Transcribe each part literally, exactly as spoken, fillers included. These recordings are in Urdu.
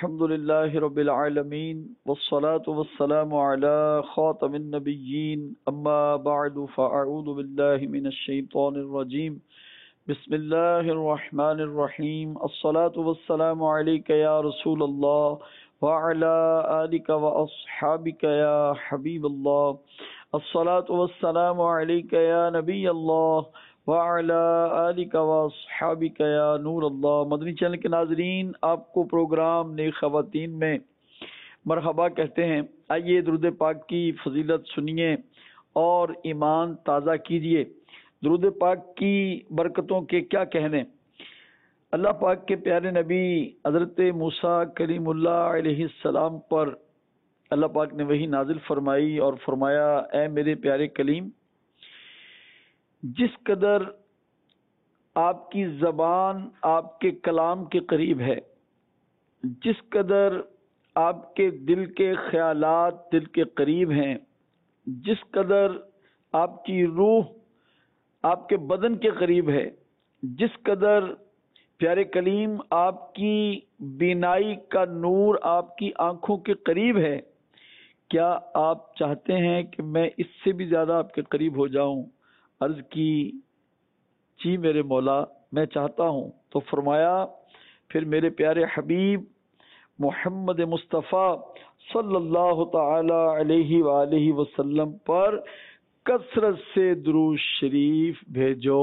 الحمد لله رب العالمين والصلاة والسلام على خاتم النبيين أما بعد فأعوذ بالله من الشيطان الرجيم بسم الله الرحمن الرحيم الصلاة والسلام عليك يا رسول الله وعلى آلك وأصحابك يا حبيب الله الصلاة والسلام عليك يا نبي الله وعلى آلك واصحابك یا نور اللہ۔ مدنی چینل کے ناظرین، آپ کو پروگرام نیک خواتین میں مرحبا کہتے ہیں۔ آئیے درود پاک کی فضیلت سنیے اور ایمان تازہ کیجیے۔ درود پاک کی برکتوں کے کیا کہنے۔ اللہ پاک کے پیارے نبی حضرت موسیٰ کلیم اللہ علیہ السلام پر اللہ پاک نے وحی نازل فرمائی اور فرمایا، اے میرے پیارے کلیم، جس قدر آپ کی زبان آپ کے کلام کے قریب ہے، جس قدر آپ کے دل کے خیالات دل کے قریب ہیں، جس قدر آپ کی روح آپ کے بدن کے قریب ہے، جس قدر پیارے کلیم آپ کی بینائی کا نور آپ کی آنکھوں کے قریب ہے، کیا آپ چاہتے ہیں کہ میں اس سے بھی زیادہ آپ کے قریب ہو جاؤں؟ عرض کی، جی میرے مولا میں چاہتا ہوں۔ تو فرمایا، پھر میرے پیارے حبیب محمد مصطفیٰ صلی اللہ تعالی علیہ وآلہ وسلم پر کثرت سے درود شریف بھیجو۔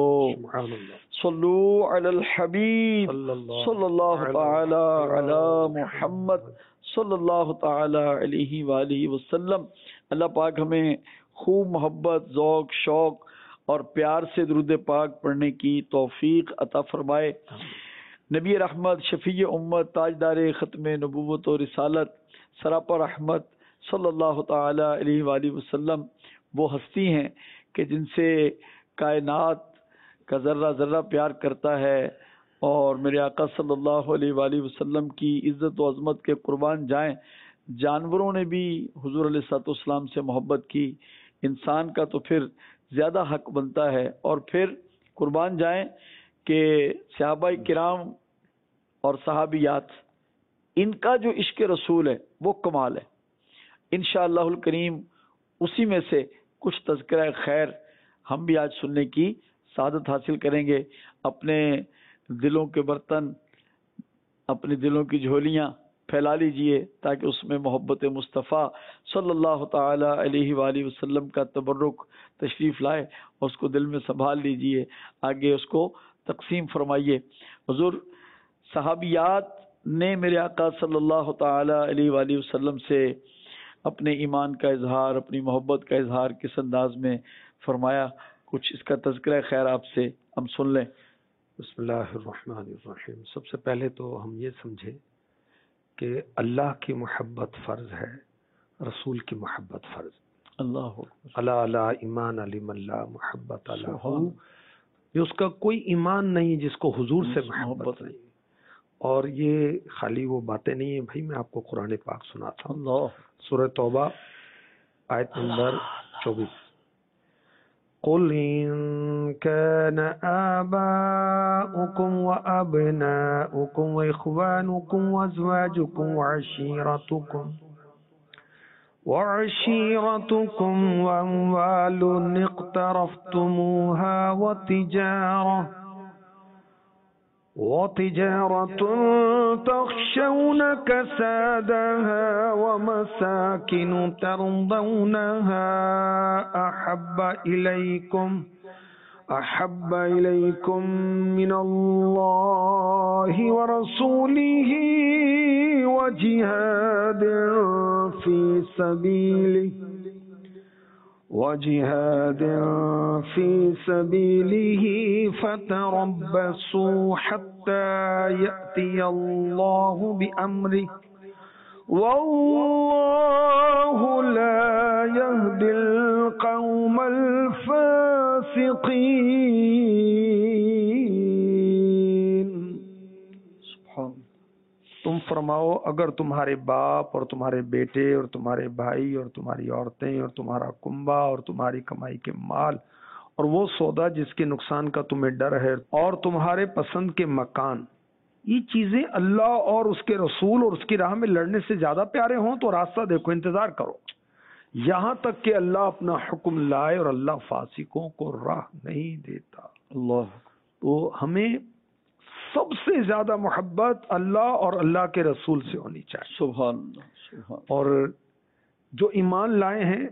صلو علی الحبیب صلی اللہ تعالی علی محمد صلی اللہ تعالی علیہ وآلہ وسلم۔ اللہ پاک ہمیں خوب محبت، ذوق، شوق اور پیار سے درود پاک پڑھنے کی توفیق عطا فرمائے۔ نبی رحمت، شفیع امت، تاجدار ختم نبوت و رسالت، سراپا رحمت صلی اللہ تعالی علیہ وآلہ وسلم وہ ہستی ہیں کہ جن سے کائنات کا ذرہ ذرہ پیار کرتا ہے، اور میرے آقا صلی اللہ علیہ وآلہ وسلم کی عزت و عظمت کے قربان جائیں۔ جانوروں نے بھی حضور علیہ الصلوۃ والسلام سے محبت کی، انسان کا تو پھر زیادہ حق بنتا ہے۔ اور پھر قربان جائیں کہ صحابہ کرام اور صحابیات، ان کا جو عشق رسول ہے وہ کمال ہے۔ انشاءاللہ الکریم اسی میں سے کچھ تذکرہ خیر ہم بھی آج سننے کی سعادت حاصل کریں گے۔ اپنے دلوں کے برتن، اپنے دلوں کی جھولیاں پھیلا لیجئے تاکہ اس میں محبت مصطفیٰ صلی اللہ تعالی علیہ وآلہ وسلم کا تبرک تشریف لائے، اور اس کو دل میں سنبھال لیجئے، آگے اس کو تقسیم فرمائیے۔ حضور صحابیات نے میرے آقا صلی اللہ تعالی علیہ وآلہ وسلم سے اپنے ایمان کا اظہار، اپنی محبت کا اظہار کس انداز میں فرمایا، کچھ اس کا تذکرہ خیر آپ سے ہم سن لیں۔ بسم اللہ الرحمن الرحیم۔ سب سے پہلے تو ہم یہ سمجھیں کہ اللہ کی محبت فرض ہے، رسول کی محبت فرض۔ اللہ اللہ اللہ ایمان علی اللہ محبت اللہ، یہ اس کا کوئی ایمان نہیں جس کو حضور سے محبت نہیں۔ اور یہ خالی وہ باتیں نہیں ہیں بھائی، میں آپ کو قرآن پاک سناتا ہوں۔ سورہ توبہ آیت نمبر چوبیس، قل ان كان آباؤكم وأبناؤكم وإخوانكم وأزواجكم وعشيرتكم وعشيرتكم وأموال اقترفتموها وتجارة وتجارة تخشون كسادها ومساكن ترضونها أحب إليكم أحب إليكم من الله ورسوله وجهاد في سبيله وجهاد في سبيله فتربصوا حتى يأتي الله بأمره والله لا يهدي القوم الفاسقين۔ تم فرماؤ، اگر تمہارے باپ اور تمہارے بیٹے اور تمہارے بھائی اور تمہاری عورتیں اور تمہارا کنبہ اور تمہاری کمائی کے مال اور وہ سودا جس کے نقصان کا تمہیں ڈر ہے اور تمہارے پسند کے مکان یہ چیزیں اللہ اور اس کے رسول اور اس کی راہ میں لڑنے سے زیادہ پیارے ہوں تو راستہ دیکھو، انتظار کرو، یہاں تک کہ اللہ اپنا حکم لائے، اور اللہ فاسقوں کو راہ نہیں دیتا۔ اللہ، تو ہمیں سب سے زیادہ محبت اللہ اور اللہ کے رسول سے ہونی چاہیے۔ سبحان اللہ، سبحان۔ اور جو ایمان لائے ہیں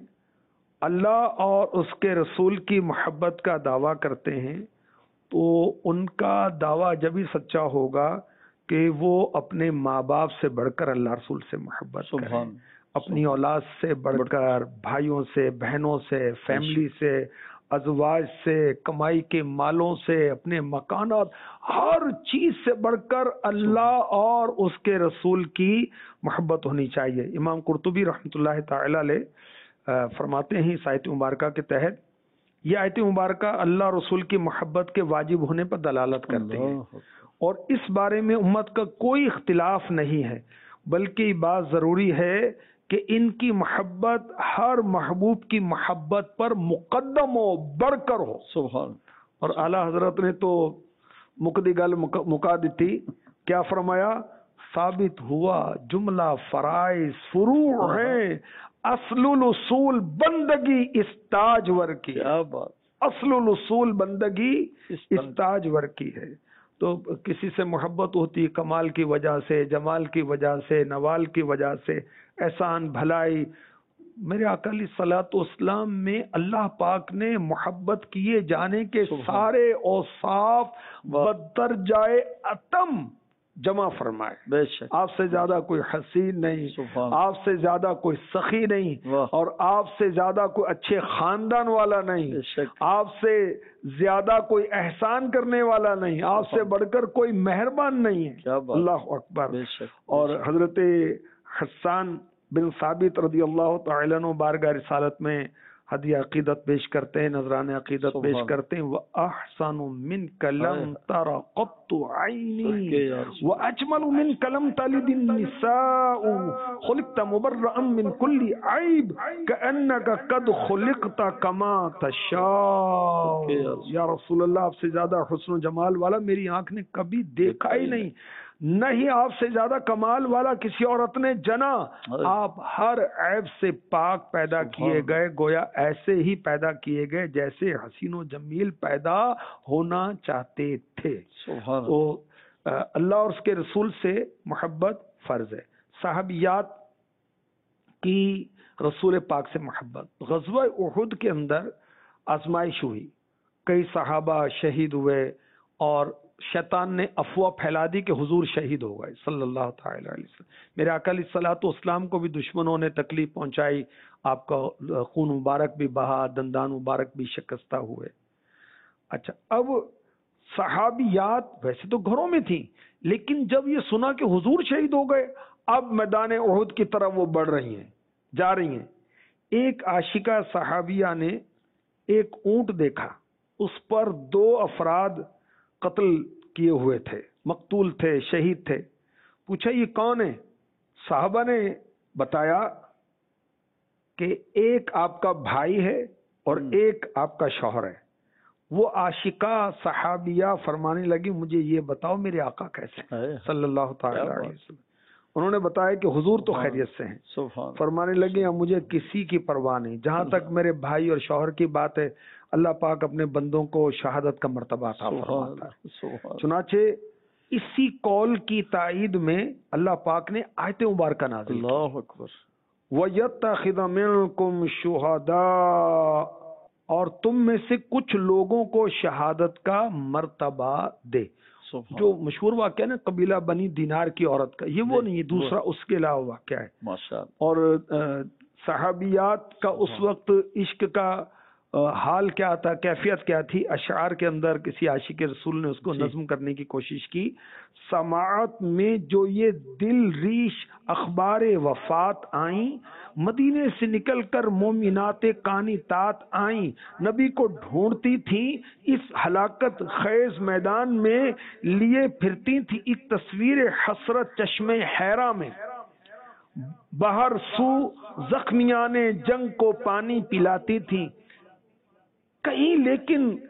اللہ اور اس کے رسول کی محبت کا دعویٰ کرتے ہیں، تو ان کا دعویٰ جبھی سچا ہوگا کہ وہ اپنے ماں باپ سے بڑھ کر اللہ رسول سے محبت کریں، اپنی اولاد سے بڑھ کر، بھائیوں سے، بہنوں سے، فیملی سے، ازواج سے، کمائی کے مالوں سے، اپنے مکانات، ہر چیز سے بڑھ کر اللہ اور اس کے رسول کی محبت ہونی چاہیے۔ امام قرطبی رحمۃ اللہ تعالی علیہ فرماتے ہیں اس آیت مبارکہ کے تحت، یہ آیت مبارکہ اللہ رسول کی محبت کے واجب ہونے پر دلالت کرتی ہے، اور اس بارے میں امت کا کوئی اختلاف نہیں ہے، بلکہ یہ بات ضروری ہے کہ ان کی محبت ہر محبوب کی محبت پر مقدم ہو، بڑھ کر ہو۔ سبحان۔ اور اعلیٰ حضرت نے تو مقدی گل مکا دیتی، کیا فرمایا؟ ثابت ہوا جملہ فرائض فروع ہیں، اصل الاصول بندگی استاج ور کی، کیا بات، اصل الاصول بندگی استاج ور کی ہے۔ تو کسی سے محبت ہوتی کمال کی وجہ سے، جمال کی وجہ سے، نوال کی وجہ سے، احسان، بھلائی۔ میرے آقا علیہ الصلوۃ والسلام میں اللہ پاک نے محبت کیے جانے کے سارے اوصاف بدرجائے اتم جمع فرمائے۔ بے شک، آپ سے زیادہ کوئی حسین نہیں، آپ سے زیادہ کوئی سخی نہیں، اور آپ سے زیادہ کوئی اچھے خاندان والا نہیں، آپ سے زیادہ کوئی احسان کرنے والا نہیں، آپ سے بڑھ کر کوئی مہربان نہیں ہے۔ اللہ اکبر۔ اور حضرت حسان بن ثابت رضی اللہ تعالیٰ عنہ بارگاہ رسالت میں ہدیہ عقیدت پیش کرتے ہیں، نذران عقیدت پیش کرتے ہیں، وَأَحْسَنُ مِنْكَ لَمْ تَرَ قَطُّ عَيْنِي وَأَجْمَلُ مِنْكَ لَمْ تَلِدِ النِّسَاءُ خُلِقْتَ مُبَرَّأً مِنْ كُلِّ عَيْبٍ كَأَنَّكَ قَدْ خُلِقْتَ كَمَا تَشَاءُ۔ یا رسول اللہ، آپ سے زیادہ حسن و جمال والا میری آنکھ نے کبھی دیکھا ہی نہیں، نہیں آپ سے زیادہ کمال والا کسی عورت نے جنا۔ آپ ہر عیب سے پاک پیدا کیے گئے، گویا ایسے ہی پیدا کیے گئے جیسے حسین و جمیل پیدا ہونا چاہتے تھے۔ تو اللہ اور اس کے رسول سے محبت فرض ہے۔ صحابیات کی رسول پاک سے محبت، غزوہ احد کے اندر آزمائش ہوئی، کئی صحابہ شہید ہوئے، اور شیطان نے افواہ پھیلا دی کہ حضور شہید ہو گئے صلی اللہ تعالی علیہ وسلم۔ میرے آقا علیہ الصلوۃ والسلام کو بھی دشمنوں نے تکلیف پہنچائی، آپ کا خون مبارک بھی بہا، دندان مبارک بھی شکستہ ہوئے۔ اچھا، اب صحابیات ویسے تو گھروں میں تھیں، لیکن جب یہ سنا کہ حضور شہید ہو گئے، اب میدان احد کی طرف وہ بڑھ رہی ہیں، جا رہی ہیں۔ ایک عاشقہ صحابیہ نے ایک اونٹ دیکھا، اس پر دو افراد قتل کیے ہوئے تھے، مقتول تھے، شہید تھے۔ پوچھا یہ کون ہے؟ صحابہ نے بتایا کہ ایک آپ کا بھائی ہے اور ایک آپ کا شوہر ہے۔ وہ عاشقہ صحابیہ فرمانے لگی مجھے یہ بتاؤ میرے آقا کیسے صلی اللہ تعالی علیہ وسلم۔ انہوں نے بتایا کہ حضور تو خیریت سے ہیں۔ فرمانے لگے اب مجھے کسی کی پرواہ نہیں، جہاں تک میرے بھائی اور شوہر کی بات ہے اللہ پاک اپنے بندوں کو شہادت کا مرتبہ عطا فرماتا ہے۔ چنانچہ اسی قول کی تائید میں اللہ پاک نے آیت مبارکہ نازل کی، اللہ اکبر، وَيَتَّخِذَ مِنْكُمْ شُهَدَاءَ، اور تم میں سے کچھ لوگوں کو شہادت کا مرتبہ دے۔ جو مشہور واقعہ نا قبیلہ بنی دینار کی عورت کا، یہ وہ نہیں، دوسرا اس کے علاوہ واقعہ ہے۔ اور صحابیات کا اس وقت عشق کا حال کیا تھا، کیفیت کیا تھی، اشعار کے اندر کسی عاشق رسول نے اس کو نظم کرنے کی کوشش کی۔ سماعت میں جو یہ دل ریش اخبار وفات آئیں، مدینے سے نکل کر مومنات قانتات آئیں، نبی کو ڈھونڈتی تھیں اس ہلاکت خیز میدان میں، لیے پھرتی تھی ایک تصویر حسرت چشمے حیرہ میں، باہر سو زخمیان جنگ کو پانی پلاتی تھی، کہیں لیکن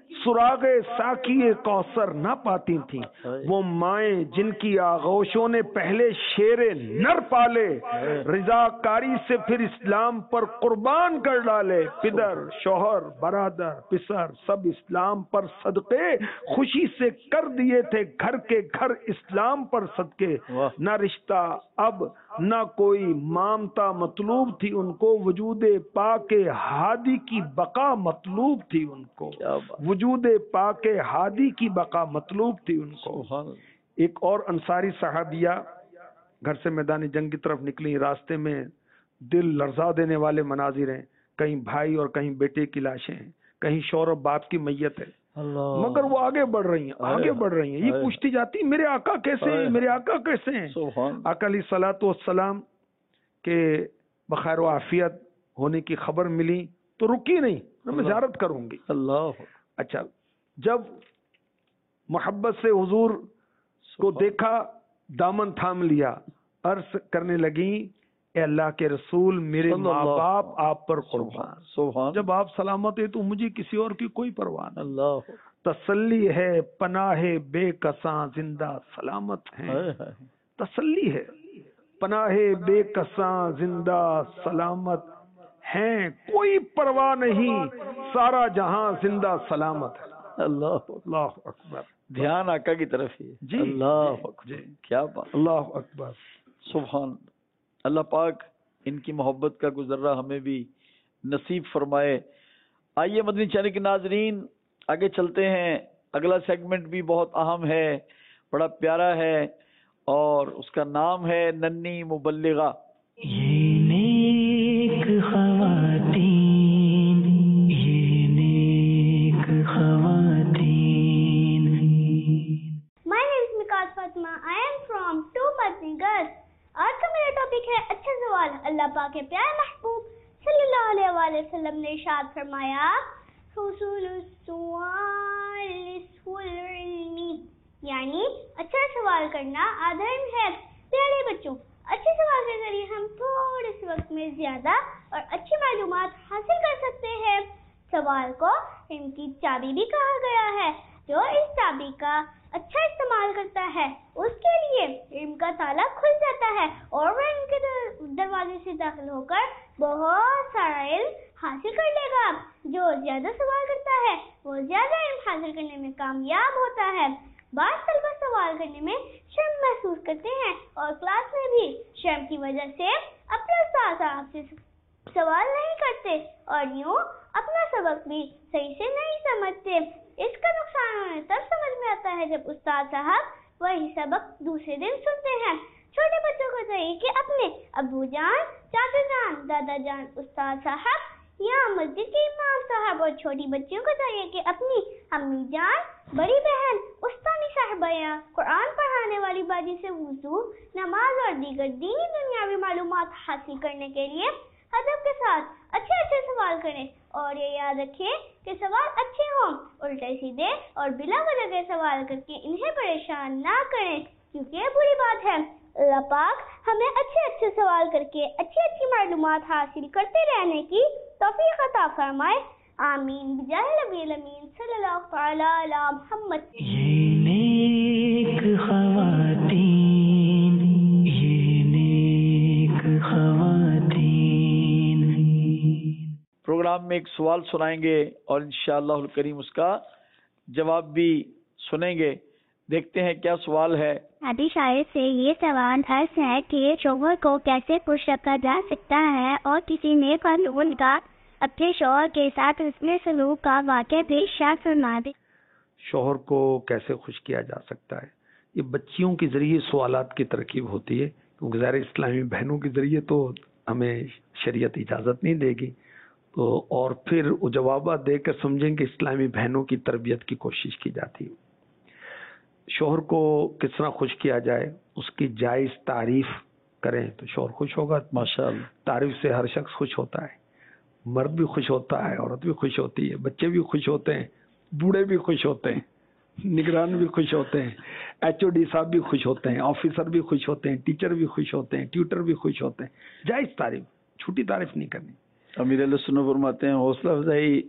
सुरागे साकी कौसर ना पाती थीं, वो माएं जिनकी आगोशों ने पहले शेरे नर पाले, रिजाकारी से फिर इस्लाम पर कुर्बान कर डाले। पिदर शोहर बरादर पिसर सब इस्लाम पर सदके खुशी से कर दिए थे, घर के घर इस्लाम पर सदके। न रिश्ता अब न कोई मामता मतलूब थी उनको, वजूदे पाके हादी की बका मतलूब थी उनको, वजूदे पाके हादी की बका मतलूब थी उनको। एक और अंसारी सहाबिया घर से मैदानी जंग की तरफ निकली, रास्ते में दिल लर्जा देने वाले मनाजिर हैं, कहीं भाई और कहीं बेटे की लाशें हैं, कहीं शौहर और बाप की मैयत है, मगर वो आगे बढ़ रही हैं, आगे बढ़ रही हैं। ये पूछती जाती मेरे आका कैसे हैं, मेरे आका कैसे हैं। आका अलैहिस्सलातु वस्सलाम के बखैर व आफियत होने की खबर मिली तो रुकी नहीं, मैं ज़ियारत करूंगी। अल्लाह। अच्छा, जब मोहब्बत से हुजूर को देखा, दामन थाम लिया, अर्ज करने लगी, ए अल्लाह के रसूल मेरे माँ बाप आप पर कुर्बान, जब आप सलामत है तो मुझे किसी और की कोई परवाह नहीं। अल्लाह। तसल्ली है पनाहे बेकसा जिंदा सलामत है, तसल्ली है पनाहे बेकसा जिंदा सलामत हैं, कोई परवाह नहीं सारा जहां जिंदा सलामत है। अल्लाह अल्लाह अकबर। ध्यान आका की तरफ ही जी। अल्लाह अकबर, क्या बात, अल्लाह अकबर, सुभान। अल्लाह पाक इनकी मोहब्बत का गुजरा हमें भी नसीब फरमाए। आइए मदनी चैनल के नाजरीन आगे चलते हैं। अगला सेगमेंट भी बहुत अहम है, बड़ा प्यारा है और उसका नाम है नन्ही मुबल्लिगा। ये नेक ख़वातीन, ये नेक ख़वातीन। My name is Mikas Fatma. I am from two Madni Girls. आज का मेरा टॉपिक है अच्छा सवाल। अल्लाह पाक के प्यारे महबूब सल्लल्लाहु अलैहि वसल्लम ने इरशाद फरमाया, हुसूलुस सुआल निस्फुल इल्मी, यानी अच्छा सवाल करना आधा इल्म है। प्यारे बच्चों, अच्छे सवाल के जरिए हम थोड़े से वक्त में ज्यादा और अच्छी मालूमात हासिल कर सकते हैं। सवाल को इल्म की चाबी भी कहा गया है। जो इस चाबी का अच्छा इस्तेमाल करता है उसके लिए इल्म का ताला खुल जाता है और वह इनके दरवाजे से दाखिल होकर बहुत सारा इल्म हासिल कर लेगा। जो ज्यादा सवाल करता है वो ज्यादा इल्म हासिल करने में कामयाब होता है। बात तलबा सवाल करने में शर्म महसूस करते हैं और क्लास में भी शर्म की वजह से अपने उस्ताद साहब से सवाल नहीं करते और यूं अपना सबक भी सही से नहीं समझते। इसका नुकसान उन्हें तब समझ में आता है जब उस्ताद साहब वही सबक दूसरे दिन सुनते हैं। छोटे बच्चों को चाहिए कि अपने अब्बू जान, चाचा जान, दादा जान, उस्ताद साहब या मस्जिद के इमाम साहब और छोटी बच्चियों को चाहिए कि अपनी अम्मी जान, बड़ी बहन, उस्तानी साहिबा या कुरान पढ़ाने वाली बाजी से वुजू, नमाज और दीगर दीनी दुनियावी मालूमात हासिल करने के लिए अदब के साथ अच्छे अच्छे सवाल करें और ये याद रखें कि सवाल अच्छे हों, उल्टे सीधे और बिला वजह के सवाल करके इन्हें परेशान ना करें, क्योंकि ये बुरी बात है। अल्लाह पाक हमें अच्छे अच्छे सवाल करके अच्छी अच्छी मालूमात हासिल करते रहने की तौफीक अता फरमाए। आमीन बिजाह नबील अमीन सल्लल्लाहु तआला अला मुहम्मद। ये नेक ख़वातीन, ये नेक ख़वातीन। प्रोग्राम में एक सवाल सुनाएंगे और इंशाअल्लाह करीम उसका जवाब भी सुनेंगे। देखते हैं क्या सवाल है। हदीस शायर से ये सवाल अर्ज है कि शौहर को कैसे खुश रखा जा सकता है और किसी नेक खातून का अपने शौहर के साथ उसने सलूक का वाक़या भी शायद सुना दे। शौहर को कैसे खुश किया जा सकता है, ये बच्चियों के जरिए सवालात की तरकीब होती है, क्योंकि ज़ाहिर इस्लामी बहनों के जरिए तो हमें शरीयत इजाज़त नहीं देगी, तो और फिर वो जवाब देकर समझेंगे इस्लामी बहनों की तरबियत की कोशिश की जाती है। शौहर को किस तरह खुश किया जाए, उसकी जायज़ तारीफ करें तो शौहर खुश होगा। माशाअल्लाह, तारीफ से हर शख्स खुश होता है, मर्द भी खुश होता है, औरत भी खुश होती है, बच्चे भी खुश होते हैं, बूढ़े भी खुश होते हैं, निगरान भी खुश होते हैं, एच ओ डी साहब भी खुश होते हैं, ऑफिसर भी खुश होते हैं, टीचर भी खुश होते हैं, ट्यूटर भी खुश होते हैं। जायज़ तारीफ, छोटी तारीफ नहीं करनी। अमीर अहले सुन्नत फरमाते हैं हौसला अफजाई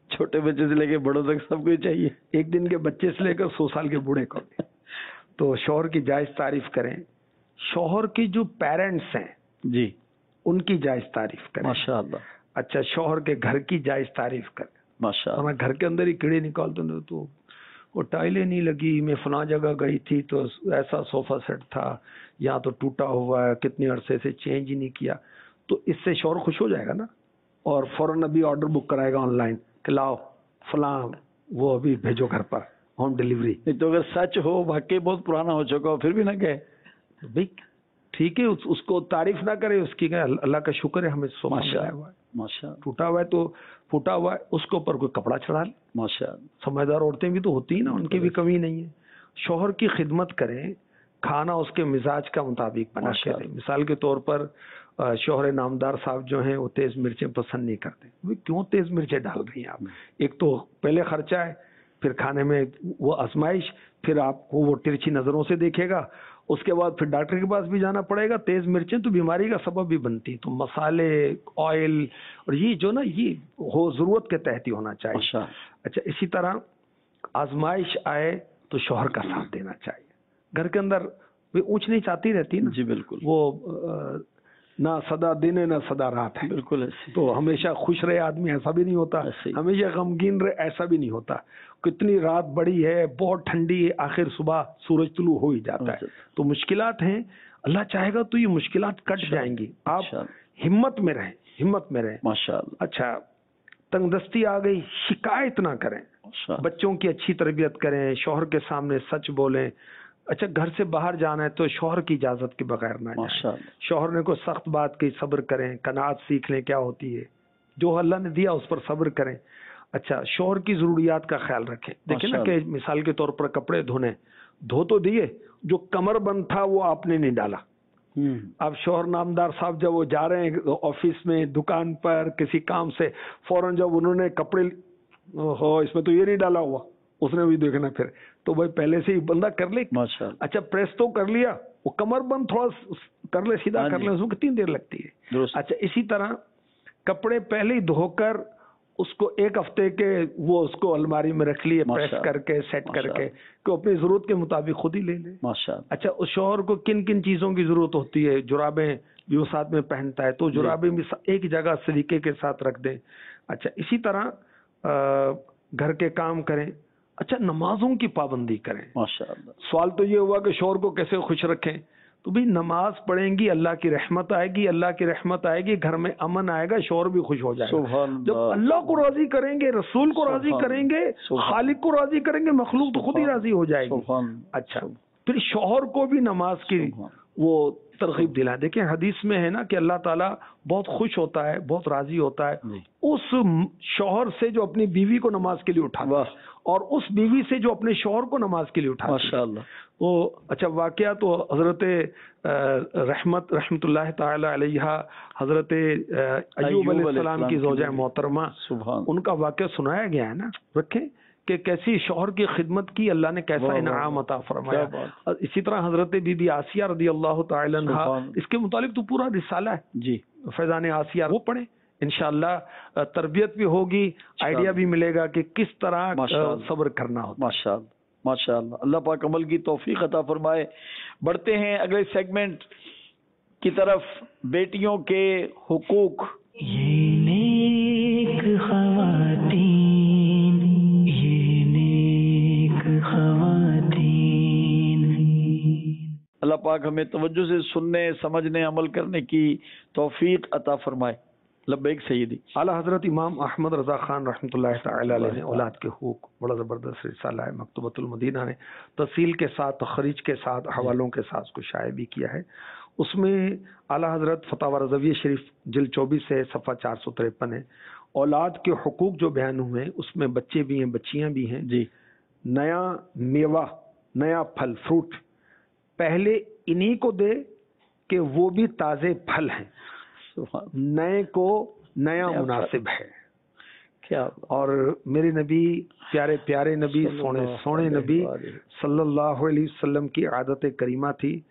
چھوٹے بچے سے لے کے بڑوں تک سب کو چاہیے، ایک دن کے بچے سے لے کر سو سال کے بوڑھے کو بھی۔ تو شوہر کی جائز تعریف کریں، شوہر کی جو پیرنٹس ہیں جی ان کی جائز تعریف کریں۔ ماشاء اللہ، اچھا شوہر کے گھر کی جائز تعریف کریں۔ ماشاء اللہ، میں گھر کے اندر ہی کیڑے نکال دوں تو وہ ٹائلیں نہیں لگی، میں فلاں جگہ گئی تھی تو ایسا صوفہ سیٹ تھا، یا تو ٹوٹا ہوا ہے، کتنے عرصے سے چینج ہی نہیں کیا، تو اس سے شوہر خوش ہو جائے گا نا، اور فوراً ابھی آرڈر بک کرائے گا آن لائن کہ لاؤ فلاں وہ ابھی بھیجو گھر پر، ہوم ڈلیوری۔ نہیں تو اگر سچ ہو واقعی بہت پرانا ہو چکا ہو پھر بھی نہ کہے بھائی ٹھیک ہے، اس کو تعریف نہ کرے اس کی، کہ اللہ کا شکر ہے ہمیں صوفہ ملا ہوا ہے، ماشاء اللہ، ٹوٹا ہوا ہے تو پھوٹا ہوا ہے، اس کے اوپر کوئی کپڑا چڑھا لے۔ ماشاء اللہ، سمجھدار عورتیں بھی تو ہوتی ہیں نا، ان کی بھی کمی نہیں ہے۔ شوہر کی خدمت کریں، کھانا اس کے مزاج کا مطابق بنا کے دیں۔ مثال کے طور پر شوہر نامدار صاحب جو ہیں وہ تیز مرچیں پسند نہیں کرتے، وہ کیوں تیز مرچیں ڈال رہی ہیں آپ؟ ایک تو پہلے خرچہ ہے، پھر کھانے میں وہ آزمائش، پھر آپ کو وہ ترچھی نظروں سے دیکھے گا، اس کے بعد پھر ڈاکٹر کے پاس بھی جانا پڑے گا۔ تیز مرچیں تو بیماری کا سبب بھی بنتی، تو مسالے، آئل، اور یہ جو نا یہ ہو ضرورت کے تحت ہی ہونا چاہیے۔ اچھا اسی طرح آزمائش آئے تو شوہر کا ساتھ دینا چاہیے۔ گھر کے اندر وہ اونچ نیچ آتی رہتی نا، جی بالکل، وہ نہ سدا دن ہے نہ سدا رات ہے، بالکل ایسے، تو ہمیشہ خوش رہے آدمی ایسا بھی نہیں ہوتا، ہمیشہ غمگین رہے ایسا بھی نہیں ہوتا۔ کتنی رات بڑی ہے، بہت ٹھنڈی ہے، آخر صبح سورج طلوع ہو ہی جاتا ہے۔ تو مشکلات ہیں، اللہ چاہے گا تو یہ مشکلات کٹ جائیں گی۔ آپ ہمت میں رہیں، ہمت میں رہیں۔ ماشاء اللہ، اچھا تنگ دستی آ گئی، شکایت نہ کریں، بچوں کی اچھی تربیت کریں، شوہر کے سامنے سچ بولیں۔ اچھا گھر سے باہر جانا ہے تو شوہر کی اجازت کے بغیر نہ جائیں۔ شوہر نے کوئی سخت بات کی، صبر کریں، قناعت سیکھ لیں کیا ہوتی ہے، جو اللہ نے دیا اس پر صبر کریں۔ اچھا شوہر کی ضروریات کا خیال رکھیں۔ دیکھیں نا کہ مثال کے طور پر کپڑے دھونے، دھو تو دیے، جو کمر بند تھا وہ آپ نے نہیں ڈالا۔ اب شوہر نامدار صاحب جب وہ جا رہے ہیں آفس میں، دکان پر، کسی کام سے، فوراً جب انہوں نے کپڑے ہو اس میں تو یہ نہیں ڈالا ہوا، اس نے بھی دیکھنا پھر تو بھائی پہلے سے ہی بندہ کر لے۔ اچھا پریس تو کر لیا، وہ کمر بند تھوڑا کر لے، سیدھا کر لے، اس کو کتنی دیر لگتی ہے۔ اچھا اسی طرح کپڑے پہلے ہی دھو کر اس کو ایک ہفتے کے وہ اس کو الماری میں رکھ لیے، پریس کر کے سیٹ کر کے کہ اپنی ضرورت کے مطابق خود ہی لے لے۔ اچھا اس شوہر کو کن کن چیزوں کی ضرورت ہوتی ہے، جرابیں بھی وہ ساتھ میں پہنتا ہے تو جرابیں بھی ایک جگہ سلیقے کے ساتھ رکھ دیں۔ اچھا اسی طرح گھر کے کام کریں۔ اچھا نمازوں کی پابندی کریں۔ ماشاءاللہ، سوال تو یہ ہوا کہ شوہر کو کیسے خوش رکھیں، تو بھی نماز پڑھیں گی اللہ کی رحمت آئے گی، اللہ کی رحمت آئے گی، گھر میں امن آئے گا، شوہر بھی خوش ہو جائے گا۔ جب اللہ کو راضی کریں گے، رسول کو راضی کریں گے، خالق کو راضی کریں گے، مخلوق تو خود ہی راضی ہو جائے گی۔ اچھا پھر شوہر کو بھی نماز کی وہ ترغیب دلائیں۔ دیکھیں حدیث میں ہے نا کہ اللہ تعالیٰ بہت خوش ہوتا ہے، بہت راضی ہوتا ہے اس شوہر سے جو اپنی بیوی کو نماز کے لیے اٹھاتا ہے، اور اس بیوی سے جو اپنے شوہر کو نماز کے لیے اٹھاتا ہے۔ ماشاءاللہ وہ اچھا واقعہ تو حضرت رحمت رحمت اللہ تعالی علیہ حضرت ایوب علیہ السلام کی زوجہ محترمہ، ان کا واقعہ سنایا گیا ہے نا، رکھیں کہ کیسی شوہر کی خدمت کی، اللہ نے کیسا انعام عطا فرمایا۔ اسی طرح حضرت بی بی آسیہ رضی اللہ تعالی عنہا، اس کے متعلق تو پورا رسالہ ہے جی، فیضان آسیہ، وہ پڑھیں انشاءاللہ، تربیت بھی ہوگی، آئیڈیا بھی ملے گا کہ کس طرح صبر کرنا ہوتا ہے۔ ماشاءاللہ ماشاءاللہ، اللہ پاک عمل کی توفیق عطا فرمائے۔ بڑھتے ہیں اگلے سیگمنٹ کی طرف، بیٹیوں کے حقوق۔ یہ نیک خواتین، یہ نیک خواتین۔ اللہ پاک ہمیں توجہ سے سننے، سمجھنے، عمل کرنے کی توفیق عطا فرمائے۔ لبیک سیدی۔ اعلیٰ حضرت امام احمد رضا خان رحمۃ اللہ تعالی علیہ نے اولاد کے حقوق بڑا زبردست رسالہ ہے، مکتبۃ المدینہ نے تفصیل کے ساتھ، تخریج کے ساتھ، حوالوں کے ساتھ اس کو شائع بھی کیا ہے۔ اس میں اعلیٰ حضرت فتاوی رضویہ شریف جلد چوبیس ہے، صفحہ چار سو تریپن ہے۔ اولاد کے حقوق جو بیان ہوئے ہیں اس میں بچے بھی ہیں، بچیاں بھی ہیں جی۔ نیا میوہ، نیا پھل، فروٹ پہلے انہی کو دے کہ وہ بھی تازے پھل ہیں، نئے کو نیا مناسب ہے کیا۔ اور میرے نبی، پیارے پیارے نبی، سونے سونے نبی صلی اللہ علیہ وسلم کی عادت کریمہ تھی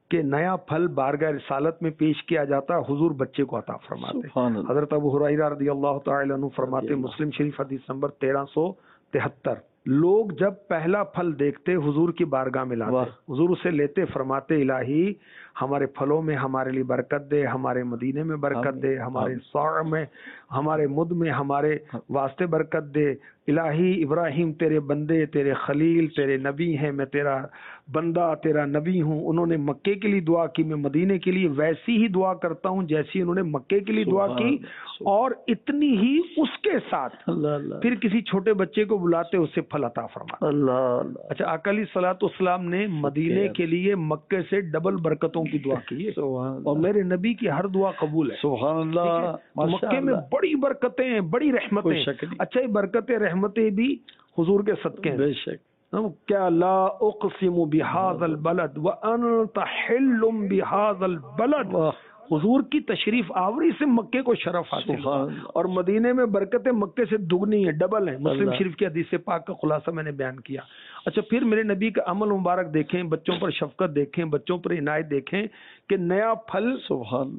کہ نیا پھل بارگاہ رسالت میں پیش کیا جاتا ہے، حضور بچے کو عطا فرماتے ہیں۔ حضرت ابو ہریرہ رضی اللہ تعالی عنہ فرماتے، مسلم شریف حدیث نمبر تیرہ سو تہتر، لوگ جب پہلا پھل دیکھتے حضور کی بارگاہ میں لاتے، حضور اسے لیتے، فرماتے الہی ہمارے پھلوں میں ہمارے لیے برکت دے، ہمارے مدینے میں برکت دے، ہمارے صاع میں، ہمارے مد میں ہمارے واسطے برکت دے۔ الہی ابراہیم تیرے بندے، تیرے خلیل، تیرے نبی ہیں، میں تیرا بندہ، تیرا نبی ہوں، انہوں نے مکے کے لیے دعا کی، میں مدینے کے لیے ویسی ہی دعا کرتا ہوں جیسی انہوں نے مکے کے لیے دعا کی، اور اتنی ہی اس کے ساتھ پھر کسی چھوٹے بچے کو بلاتے اسے پھل عطا فرماتے۔ اللہ اچھا، آقا علیہ الصلوۃ والسلام نے مدینے کے لیے مکے سے ڈبل برکتوں کی دعا کی ہے، اور میرے نبی کی ہر دعا قبول ہے۔ سبحان اللہ، مکے میں بڑی برکتیں ہیں، بڑی رحمتیں، اچھا یہ برکتیں رحمتیں بھی حضور کے صدقے ہیں۔ بے شک، کیا لا اقسم بہذا البلد وانت حل بہذا البلد، حضور کی تشریف آوری سے مکے کو شرف حاصل، اور مدینے میں برکتیں مکے سے دگنی ہیں، ڈبل ہیں۔ مسلم شریف کی حدیث پاک کا خلاصہ میں نے بیان کیا۔ اچھا، پھر میرے نبی کا عمل مبارک دیکھیں، بچوں پر شفقت دیکھیں، بچوں پر عنایت دیکھیں کہ نیا پھل سبحان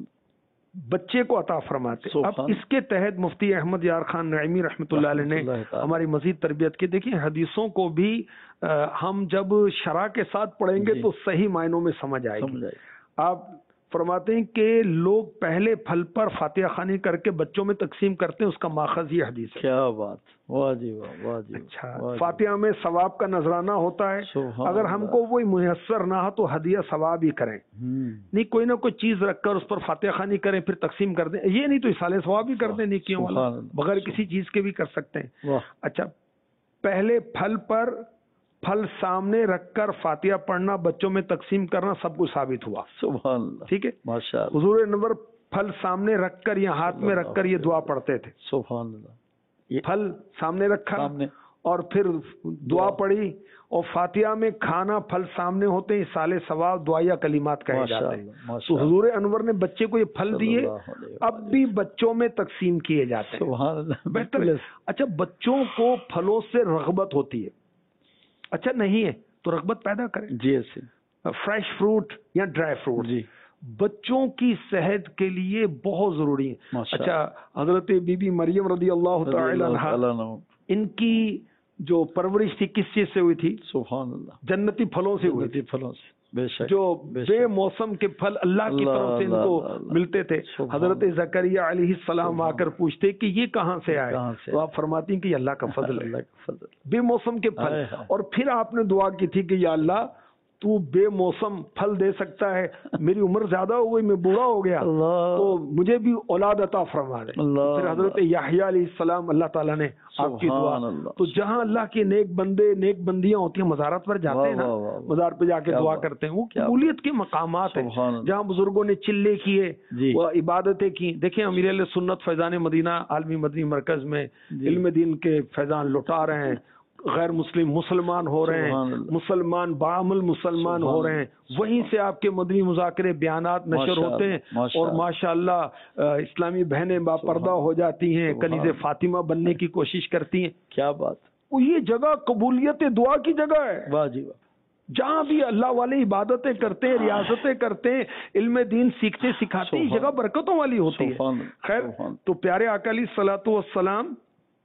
بچے کو عطا فرماتے۔ اب اس کے تحت مفتی احمد یار خان نعیمی رحمۃ اللہ علیہ نے ہماری مزید تربیت کی۔ دیکھیں حدیثوں کو بھی ہم جب شرح کے ساتھ پڑھیں گے تو صحیح معنوں میں سمجھ آئے گی۔ آپ فرماتے ہیں کہ لوگ پہلے پھل پر فاتحہ خوانی کر کے بچوں میں تقسیم کرتے ہیں، اس کا ماخذ یہ حدیث ہے۔ کیا بات، واہ جی واہ، واہ جی۔ اچھا، فاتحہ میں ثواب کا نذرانہ ہوتا ہے، اگر ہم کو وہی میسر نہ ہو تو ہدیہ ثواب ہی کریں، نہیں کوئی نہ کوئی چیز رکھ کر اس پر فاتحہ خوانی کریں پھر تقسیم کر دیں، یہ نہیں تو اصالہ ثواب ہی کر دیں نیکیوں والا، بغیر کسی چیز کے بھی کر سکتے ہیں۔ اچھا، پہلے پھل پر پھل سامنے رکھ کر فاتحہ پڑھنا، بچوں میں تقسیم کرنا سب کچھ ثابت ہوا۔ سبحان اللہ، ٹھیک ہے، ماشاءاللہ۔ حضور انور پھل سامنے رکھ کر یا ہاتھ میں رکھ کر یہ دعا پڑھتے تھے۔ سبحان اللہ، پھل سامنے رکھا اور پھر دعا پڑھی، اور فاتحہ میں کھانا پھل سامنے ہوتے ہیں، سالے ثواب دعائیا کلمات کہے جاتے ہیں۔ تو حضور انور نے بچے کو یہ پھل دیے، اب بھی بچوں میں تقسیم کیے جاتے ہیں۔ سبحان اللہ، بہتر ہے۔ اچھا، بچوں کو پھلوں سے رغبت ہوتی ہے، اچھا نہیں ہے تو رغبت پیدا کریں، جی فریش فروٹ یا ڈرائی فروٹ جی بچوں کی صحت کے لیے بہت ضروری ہے۔ اچھا، حضرت بی بی مریم رضی اللہ تعالی عنہا، ان کی جو پرورش تھی کس چیز سے ہوئی تھی؟ سبحان اللہ، جنتی پھلوں سے ہوئی تھی، پھلوں سے، بے شک، جو بے موسم کے پھل اللہ کی طرف سے ان کو ملتے تھے۔ حضرت زکریہ علیہ السلام آ کر پوچھتے کہ یہ کہاں سے آئے، تو آپ فرماتی ہیں کہ یہ اللہ کا فضل ہے، بے موسم کے پھل۔ اور پھر آپ نے دعا کی تھی کہ یا اللہ تو بے موسم پھل دے سکتا ہے، میری عمر زیادہ ہو گئی، میں بوڑھا ہو گیا، تو مجھے بھی اولاد عطا فرما دے۔ پھر حضرت یحییٰ علیہ السلام، اللہ تعالیٰ نے آپ کی دعا، تو جہاں اللہ کے نیک بندے نیک بندیاں ہوتی ہیں، مزارات پر جاتے ہیں نا، مزار پہ جا کے دعا کرتے ہیں، وہ قبولیت کے مقامات ہیں، جہاں بزرگوں نے چلے کیے، وہ عبادتیں کی۔ دیکھیں امیر اہل سنت فیضان مدینہ عالمی مدنی مرکز میں علم دین کے فیضان لٹا رہے ہیں، غیر مسلم مسلمان ہو رہے ہیں، مسلمان بعمل مسلمان ہو رہے ہیں، وہیں سے آپ کے مدنی مذاکرے بیانات نشر ہوتے ہیں، اور ماشاءاللہ اسلامی بہنیں باپردہ ہو جاتی ہیں، کنیز فاطمہ بننے کی کوشش کرتی ہیں۔ کیا بات، یہ جگہ قبولیت دعا کی جگہ ہے، واہ جی واہ، جہاں بھی اللہ والے عبادتیں کرتے ہیں، ریاستیں کرتے ہیں، علم دین سیکھتے سکھاتے ہیں، یہ جگہ برکتوں والی ہوتی ہے۔ خیر، تو پیارے آقا علیہ الصلوۃ والسلام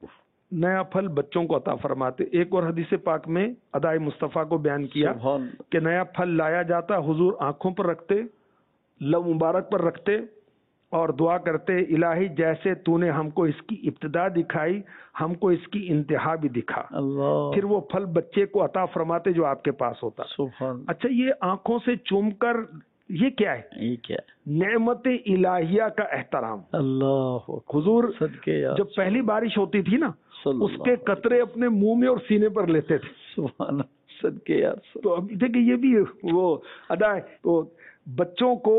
نیا پھل بچوں کو عطا فرماتے۔ ایک اور حدیث پاک میں ادائے مصطفیٰ کو بیان کیا کہ نیا پھل لایا جاتا، حضور آنکھوں پر رکھتے، لب مبارک پر رکھتے اور دعا کرتے، الہی جیسے تو نے ہم کو اس کی ابتدا دکھائی، ہم کو اس کی انتہا بھی دکھا۔ اللہ، پھر وہ پھل بچے کو عطا فرماتے جو آپ کے پاس ہوتا۔ سبحان۔ اچھا، یہ آنکھوں سے چوم کر یہ کیا ہے؟ یہ کیا ہے؟ نعمت الہیہ کا احترام۔ اللہ، حضور جب پہلی بارش ہوتی تھی نا، اس کے قطرے اپنے منہ میں اور سینے پر لیتے تھے۔ سبحان، صدقے یار۔ تو اب دیکھیں یہ بھی وہ ادا ہے۔ تو بچوں کو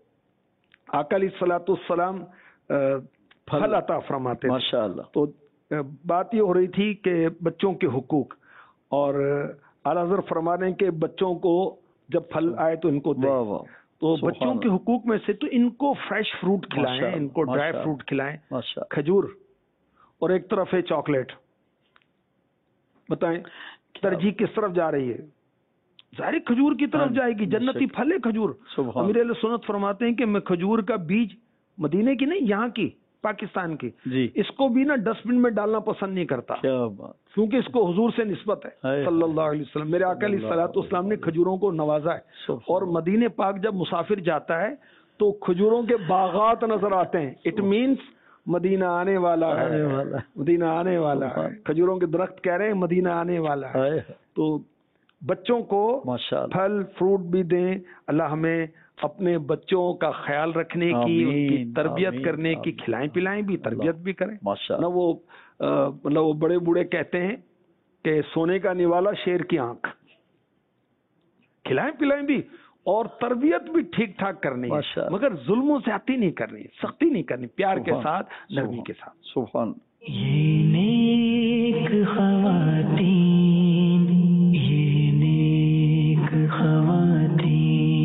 آقا علیہ الصلوۃ والسلام پھل عطا فرماتے تھے، ماشاءاللہ۔ تو بات یہ ہو رہی تھی کہ بچوں کے حقوق، اور اعلیٰ حضرت فرما رہے ہیں کہ بچوں کو جب پھل آئے تو ان کو دیں۔ تو بچوں کے حقوق میں سے تو ان کو فریش فروٹ کھلائیں، ان کو ڈرائی فروٹ کھلائیں، کھجور، اور ایک طرف ہے چاکلیٹ۔ بتائیں ترجیح کس طرف جا رہی ہے؟ ظاہر کھجور کی طرف جائے گی، جنتی پھل ہے کھجور. امیر اہل سنت فرماتے ہیں کہ میں کھجور کا بیج مدینے کی نہیں، یہاں کی، پاکستان کی، اس کو بھی نا ڈسٹ بن میں ڈالنا پسند نہیں کرتا، کیونکہ اس کو حضور سے نسبت ہے صلی اللہ علیہ وسلم. میرے آقا علیہ الصلوۃ والسلام نے کھجوروں کو نوازا ہے. اور مدینے پاک جب مسافر جاتا ہے تو کھجوروں کے باغات نظر آتے ہیں. اٹ مینس مدینہ آنے والا ہے، مدینہ آنے والا ہے. کھجوروں کے درخت کہہ رہے ہیں مدینہ آنے والا ہے. تو بچوں کو پھل فروٹ بھی دیں. اللہ ہمیں اپنے بچوں کا خیال رکھنے کی، ان کی تربیت کرنے کی، کھلائیں پلائیں بھی، تربیت بھی کریں. نہ وہ مطلب وہ بڑے بوڑھے کہتے ہیں کہ سونے کا نوالا شیر کی آنکھ، کھلائیں پلائیں بھی اور تربیت بھی ٹھیک ٹھاک کرنی ہے، مگر ظلم و زیادتی نہیں کرنی، سختی نہیں کرنی، پیار کے ساتھ، نرمی کے ساتھ. سبحان. یہ نیک خواتین، یہ نیک خواتین.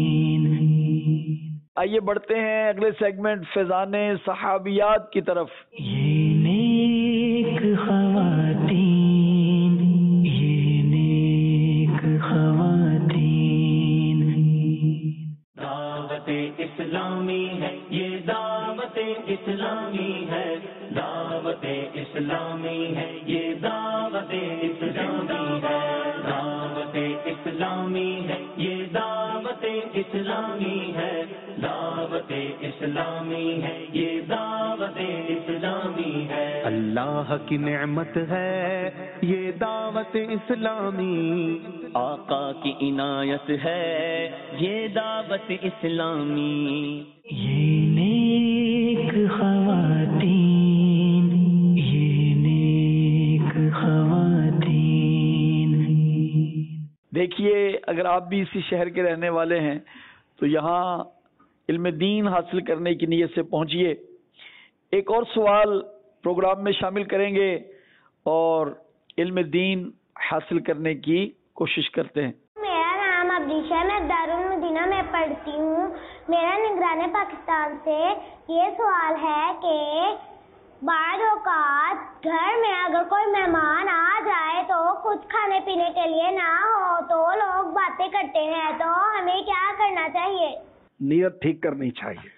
آئیے بڑھتے ہیں اگلے سیگمنٹ فیضان صحابیات کی طرف. یہ نیک خواتین، یہ نیک خواتین. دعوت اسلامی ہے، یہ دعوت اسلامی ہے، دعوت اسلامی ہے، یہ دعوت اسلامی ہے، دعوت اسلامی ہے، یہ دعوت اسلامی ہے، دعوت اسلامی ہے، یہ دعوت اسلامی ہے. اللہ کی نعمت ہے یہ دعوت اسلامی، آقا کی عنایت ہے یہ دعوت اسلامی. یہ نیک خواتین، یہ نیک خواتین. دیکھیے اگر آپ بھی اسی شہر کے رہنے والے ہیں تو یہاں علم دین حاصل کرنے کی نیت سے پہنچیے. ایک اور سوال پروگرام میں شامل کریں گے اور علم دین حاصل کرنے کی کوشش کرتے ہیں. میرا نام ابریشا، میں دارالمدینہ میں پڑھتی ہوں. میرا نگران پاکستان سے یہ سوال ہے کہ بعض اوقات گھر میں اگر کوئی مہمان آ جائے تو کچھ کھانے پینے کے لیے نہ ہو تو لوگ باتیں کرتے ہیں، تو ہمیں کیا کرنا چاہیے؟ نیت ٹھیک کرنی چاہیے.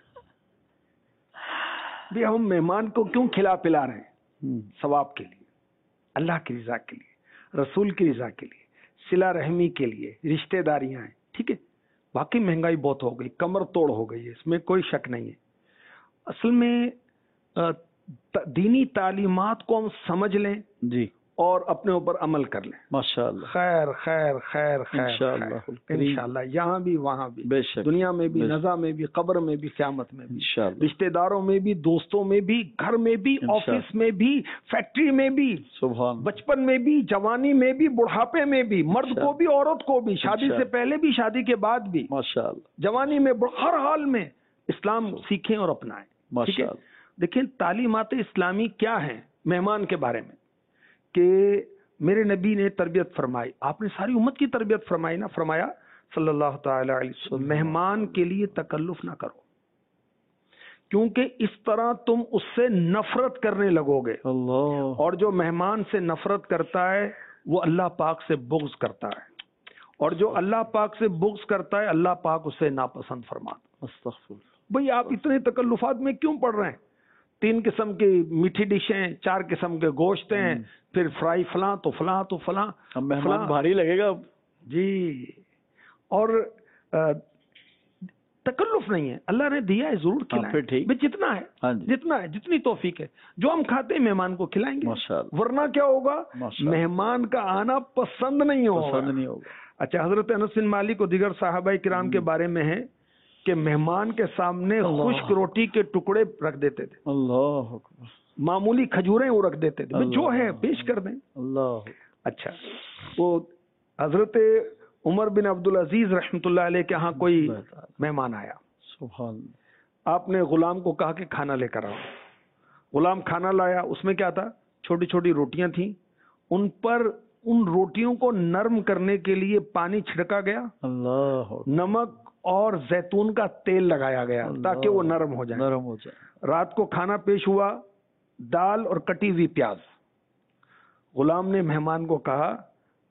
بھی ہم مہمان کو کیوں کھلا پلا رہے ہیں؟ ثواب کے لیے، اللہ کی رضا کے لیے، رسول کی رضا کے لیے، صلہ رحمی کے لیے، رشتہ داریاں ہیں. ٹھیک ہے، باقی مہنگائی بہت ہو گئی، کمر توڑ ہو گئی ہے، اس میں کوئی شک نہیں ہے. اصل میں دینی تعلیمات کو ہم سمجھ لیں جی اور اپنے اوپر عمل کر لیں. ماشاءاللہ. خیر خیر خیر خیر انشاءاللہ انشاءاللہ، یہاں بھی وہاں بھی، بے شک، دنیا میں بھی، نزا میں بھی، قبر میں بھی، قیامت میں بھی، انشاءاللہ، رشتہ داروں میں بھی، دوستوں میں بھی، گھر میں بھی، آفس میں بھی، فیکٹری میں بھی، سبحان، بچپن میں بھی، جوانی میں بھی، بڑھاپے میں بھی، مرد کو بھی عورت کو بھی، شادی سے پہلے بھی، شادی کے بعد بھی، ماشاءاللہ، جوانی میں، ہر حال میں اسلام سیکھیں اور اپنائیں. ماشاءاللہ. دیکھیں تعلیمات اسلامی کیا ہیں مہمان کے بارے میں، کہ میرے نبی نے تربیت فرمائی، آپ نے ساری امت کی تربیت فرمائی نا. فرمایا صلی اللہ تعالی علیہ وسلم، مہمان کے لیے تکلف نہ کرو، کیونکہ اس طرح تم اس سے نفرت کرنے لگو گے. اللہ. اور جو مہمان سے نفرت کرتا ہے وہ اللہ پاک سے بغض کرتا ہے، اور جو اللہ پاک سے بغض کرتا ہے اللہ پاک اسے ناپسند فرماتا. استغفر. بھئی آپ اتنے تکلفات میں کیوں پڑ رہے ہیں؟ تین قسم کی میٹھی ڈشیں، چار قسم کے گوشت ہیں، پھر فرائی فلاں تو فلاں تو فلاں، مہمان بھاری لگے گا جی. اور تکلف نہیں ہے، اللہ نے دیا ہے ضرور کھلائیں، جتنا ہے جتنا ہے جتنی توفیق ہے، جو ہم کھاتے ہیں مہمان کو کھلائیں گے، ورنہ کیا ہوگا؟ مہمان کا آنا پسند نہیں ہوگا. اچھا، حضرت انس بن مالک اور دیگر صحابہ کرام کے بارے میں ہے کہ مہمان کے سامنے خشک روٹی کے ٹکڑے رکھ دیتے تھے. اللہ اکبر. معمولی کھجوریں وہ رکھ دیتے تھے، جو ہے پیش کر دیں. اللہ. اچھا، وہ حضرت عمر بن عبدالعزیز رحمۃ اللہ علیہ کے ہاں کوئی مہمان آیا. سبحان. آپ نے غلام کو کہا کہ کھانا لے کر آؤ. غلام کھانا لایا، اس میں کیا تھا؟ چھوٹی چھوٹی روٹیاں تھیں، ان پر ان روٹیوں کو نرم کرنے کے لیے پانی چھڑکا گیا، اللہ، نمک اور زیتون کا تیل لگایا گیا تاکہ وہ نرم ہو جائے نرم ہو جائے رات کو کھانا پیش ہوا، دال اور کٹی ہوئی پیاز. غلام نے مہمان کو کہا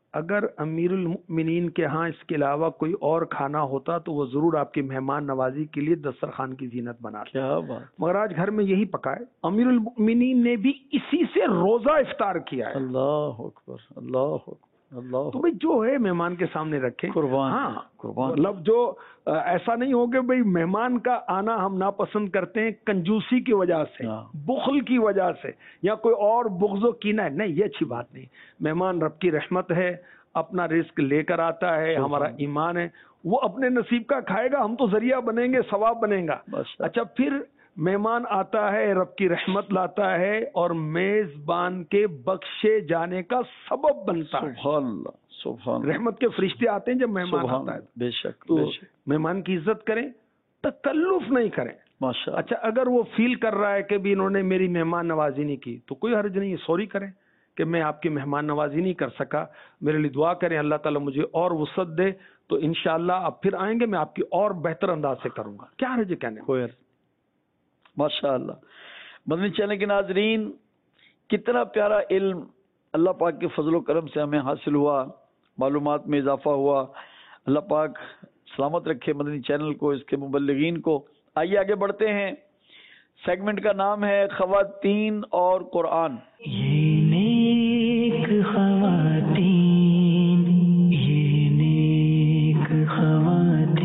اگر امیر المؤمنین کے ہاں اس کے علاوہ کوئی اور کھانا ہوتا تو وہ ضرور آپ کی مہمان نوازی کے لیے دسترخوان کی زینت بناتے. کیا بات. مگر آج گھر میں یہی پکا ہے. امیر المؤمنین نے بھی اسی سے روزہ افطار کیا ہے. اللہ اکبر اللہ اکبر اللہ. تو بھائی جو ہے مہمان کے سامنے رکھیں. قربان. ہاں قربان. مطلب جو ایسا نہیں ہو کہ بھئی مہمان کا آنا ہم ناپسند کرتے ہیں کنجوسی کی وجہ سے, بخل کی وجہ سے, یا کوئی اور بغض و کینہ ہے. نہیں, یہ اچھی بات نہیں. مہمان رب کی رحمت ہے, اپنا رزق لے کر آتا ہے, ہمارا ایمان ہے, وہ اپنے نصیب کا کھائے گا, ہم تو ذریعہ بنیں گے, ثواب بنیں گا. اچھا, پھر مہمان آتا ہے, رب کی رحمت لاتا ہے اور میزبان کے بخشے جانے کا سبب بنتا ہے. سبحان اللہ سبحان اللہ. رحمت کے فرشتے آتے ہیں جب مہمان آتا ہے. بے شک. تو مہمان کی عزت کریں, تکلف نہیں کریں. ماشاء. اچھا, اگر وہ فیل کر رہا ہے کہ بھی انہوں نے میری مہمان نوازی نہیں کی تو کوئی حرج نہیں, سوری کریں کہ میں آپ کی مہمان نوازی نہیں کر سکا, میرے لیے دعا کریں, اللہ تعالیٰ مجھے اور وسعت دے, تو انشاءاللہ آپ پھر آئیں گے, میں آپ کی اور بہتر انداز سے کروں گا. کیا حرج ہے کہنے میں. ماشاء اللہ. مدنی چینل کے ناظرین, کتنا پیارا علم اللہ پاک کے فضل و کرم سے ہمیں حاصل ہوا, معلومات میں اضافہ ہوا. اللہ پاک سلامت رکھے مدنی چینل کو, اس کے مبلغین کو. آئیے آگے بڑھتے ہیں. سیگمنٹ کا نام ہے خواتین اور قرآن. یہ نیک خواتین, یہ نیک خواتین.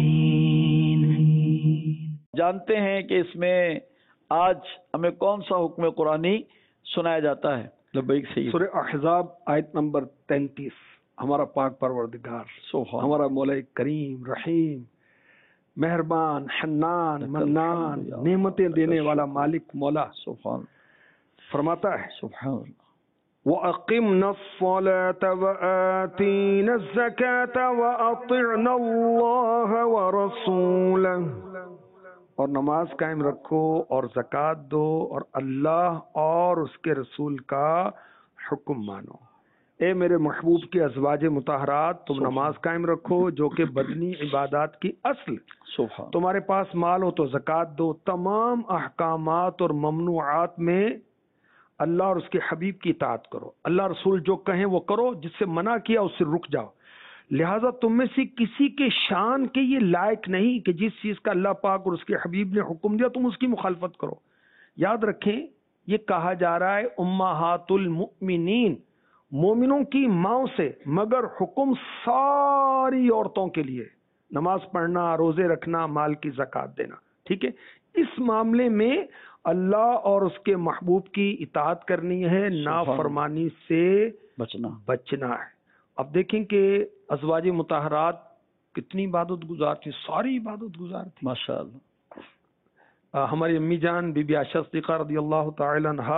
جانتے ہیں کہ اس میں آج ہمیں کون سا حکم قرآنی سنایا جاتا ہے. لبیک سید. سورہ احزاب آیت نمبر تینتیس. ہمارا پاک پروردگار, ہمارا مولا کریم رحیم مہربان حنان منان نعمتیں دینے والا مالک مولا سبحان فرماتا ہے, سبحان اللہ, وَأَقِمْنَا الصَّلَاةَ وَآتِينَا الزَّكَاةَ وَأَطِعْنَا اللَّهَ وَرَسُولَهُ. اور نماز قائم رکھو اور زکوٰۃ دو اور اللہ اور اس کے رسول کا حکم مانو. اے میرے محبوب کے ازواج مطہرات, تم نماز قائم رکھو جو کہ بدنی عبادات کی اصل. سبحان. تمہارے پاس مال ہو تو زکوٰۃ دو. تمام احکامات اور ممنوعات میں اللہ اور اس کے حبیب کی اطاعت کرو. اللہ رسول جو کہیں وہ کرو, جس سے منع کیا اس سے رک جاؤ. لہٰذا تم میں سے کسی کے شان کے یہ لائق نہیں کہ جس چیز کا اللہ پاک اور اس کے حبیب نے حکم دیا تم اس کی مخالفت کرو. یاد رکھیں, یہ کہا جا رہا ہے امہات المؤمنین, مومنوں کی ماؤں سے, مگر حکم ساری عورتوں کے لیے. نماز پڑھنا, روزے رکھنا, مال کی زکوٰۃ دینا. ٹھیک ہے, اس معاملے میں اللہ اور اس کے محبوب کی اطاعت کرنی ہے, نافرمانی سے بچنا بچنا ہے. اب دیکھیں کہ ازواج مطہرات کتنی عبادت گزار تھی, ساری عبادت گزار تھی ماشاء اللہ. ہماری امی جان بی بی عائشہ صدیقہ رضی اللہ تعالی عنہا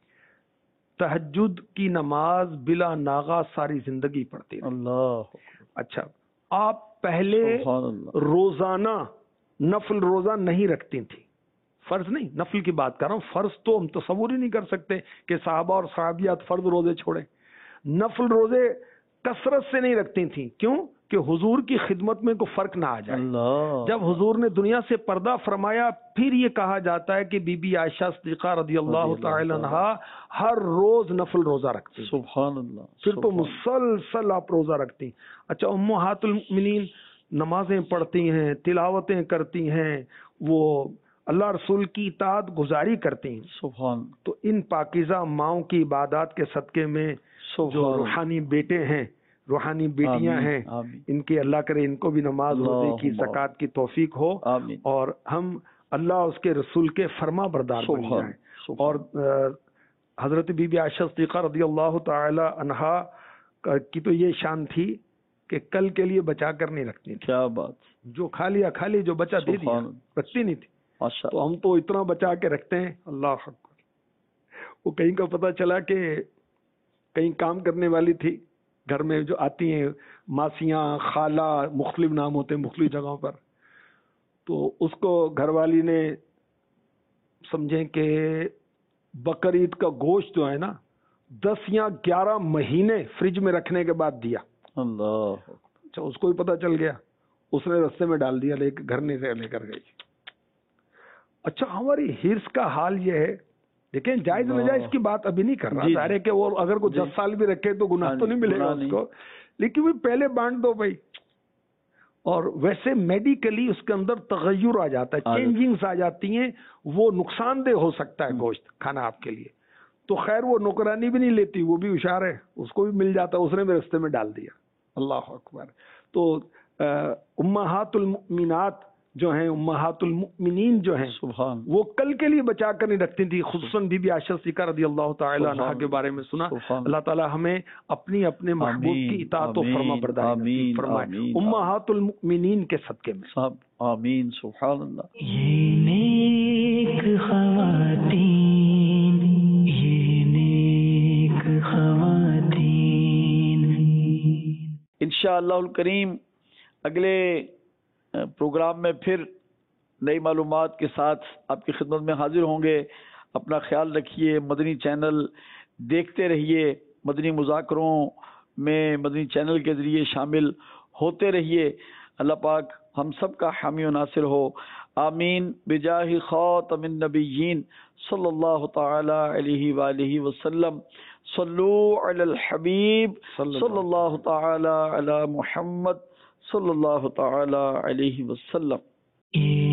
تہجد کی نماز بلا ناغہ ساری زندگی پڑھتی. اللہ. اچھا, آپ پہلے روزانہ نفل روزہ نہیں رکھتی تھی, فرض نہیں, نفل کی بات کر رہا ہوں. فرض تو ہم تصور ہی نہیں کر سکتے کہ صحابہ اور صحابیات فرض روزے چھوڑیں. نفل روزے کثرت سے نہیں رکھتی تھیں. کیوں؟ کہ حضور کی خدمت میں کوئی فرق نہ آ جائے. اللہ. جب جب حضور نے دنیا سے پردہ فرمایا پھر یہ کہا جاتا ہے کہ بی بی عائشہ صدیقہ رضی اللہ تعالی عنہا ہر روز نفل روزہ رکھتی. سبحان اللہ. پھر تو مسلسل آپ روزہ رکھتی. اچھا, امہات المؤمنین نمازیں پڑھتی ہیں, تلاوتیں کرتی ہیں, وہ اللہ رسول کی اطاعت گزاری کرتی ہیں. سبحان. تو ان پاکیزہ ماؤں کی عبادات کے صدقے میں جو روحانی بیٹے ہیں, روحانی بیٹیاں آمین. ہیں, آمین. ان کی اللہ کرے ان کو بھی نماز روزے کی زکوٰۃ کی توفیق ہو, آمین. اور ہم اللہ اس کے رسول کے فرما بردار بن سبحان. جائیں. سبحان. اور حضرت بی بی عائشہ صدیقہ رضی اللہ تعالی عنہا کی تو یہ شان تھی کہ کل کے لیے بچا کر نہیں رکھتی تھی. کیا بات. جو کھا لیا کھا لیا, جو بچا دے دیا, رکھتی نہیں تھی. ماشاء تو ہم تو اتنا بچا کے رکھتے ہیں. اللہ اکبر. وہ کہیں کا پتہ چلا کہ کہیں کام کرنے والی تھی, گھر میں جو آتی ہیں ماسیاں, خالہ, مختلف نام ہوتے ہیں مختلف جگہوں پر, تو اس کو گھر والی نے سمجھیں کہ بقر عید کا گوشت جو ہے نا دس یا گیارہ مہینے فریج میں رکھنے کے بعد دیا. اللہ. اچھا, اس کو بھی پتہ چل گیا, اس نے رستے میں ڈال دیا, لے گھر نہیں لے کر گئی. اچھا, ہماری ہرس کا حال یہ ہے, لیکن جائز ناجائز کی بات ابھی نہیں کر رہا. ظاہر ہے کہ وہ اگر کوئی دس سال بھی رکھے تو گناہ تو نہیں ملے گا اس کو, لیکن وہ پہلے بانٹ دو بھائی. اور ویسے میڈیکلی اس کے اندر تغیر آ جاتا ہے, چینجنگز آ جاتی ہیں, وہ نقصان دہ ہو سکتا ہے گوشت کھانا آپ کے لیے. تو خیر وہ نوکرانی بھی نہیں لیتی, وہ بھی ہوشیار ہے, اس کو بھی مل جاتا, اس نے بھی رستے میں ڈال دیا. اللہ اکبر. تو امہات المؤمنات جو ہیں, امہات المؤمنین جو ہیں, سبحان, وہ کل کے لیے بچا کر نہیں رکھتی تھی. خصوصاً بی بی عائشہ صدیقہ رضی اللہ تعالی عنہا کے بارے میں سنا. اللہ تعالی ہمیں اپنی اپنے محبوب کی اطاعت و فرما برداری نصیب فرمائے امہات المؤمنین کے صدقے میں. صاحب آمین. سبحان اللہ. یہ نیک خواتین, یہ نیک خواتین. انشاءاللہ الکریم اگلے پروگرام میں پھر نئی معلومات کے ساتھ آپ کی خدمت میں حاضر ہوں گے. اپنا خیال رکھیے, مدنی چینل دیکھتے رہیے, مدنی مذاکروں میں مدنی چینل کے ذریعے شامل ہوتے رہیے. اللہ پاک ہم سب کا حامی و ناصر ہو. آمین بجاہ خاتم النبیین صلی اللہ تعالی علیہ وآلہ وسلم. صلو علی الحبیب صلی اللہ تعالی علی محمد صلی اللہ تعالی علیہ وسلم.